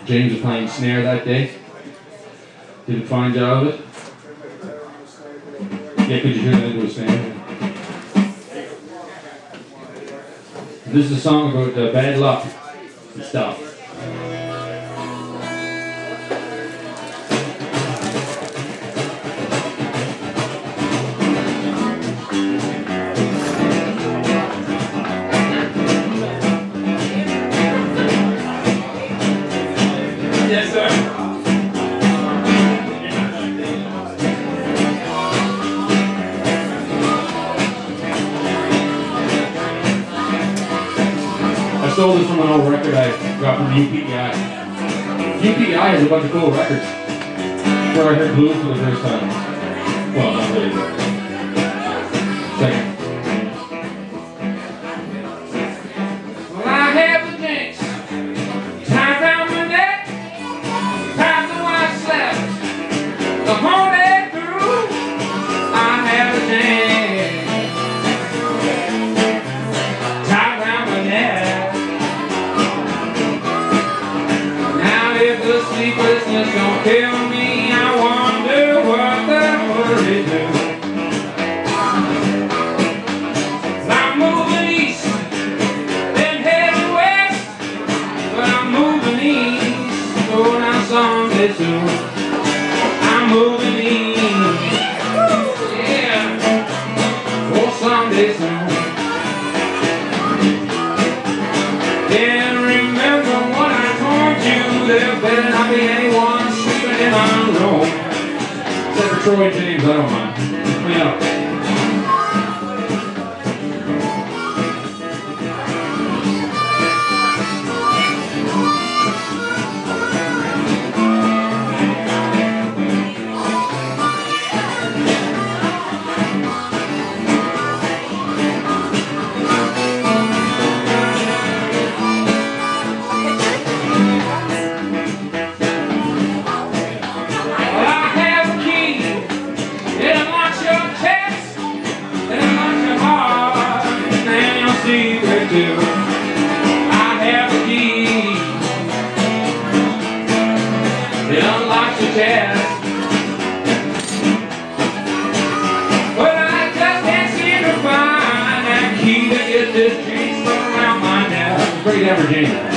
James was playing snare that day. Did a fine job of it. Yeah, could you hear that into a snare? This is a song about bad luck and stuff. Yes, sir. I stole this from an old record I got from UPEI. UPEI has a bunch of cool records. Where I heard blues for the first time. Well, not really, but second. Well, I have the jinx tied around my neck, tied the white slaps the whole day through. I have the jinx tied around my neck. Now if the sleeplessness don't kill me, I wonder what the worry do. I'm moving east, then heading west, but I'm moving east, so now someday soon. I'm moving east, yeah, oh someday soon. Then remember what I told you, there better not be anyone sleeping in my room. Except for Troy James, I don't mind. Clean up. I have a key that unlocks your chest, but I just can't seem to find that key to get this chain stuck around my neck. Great ever, James.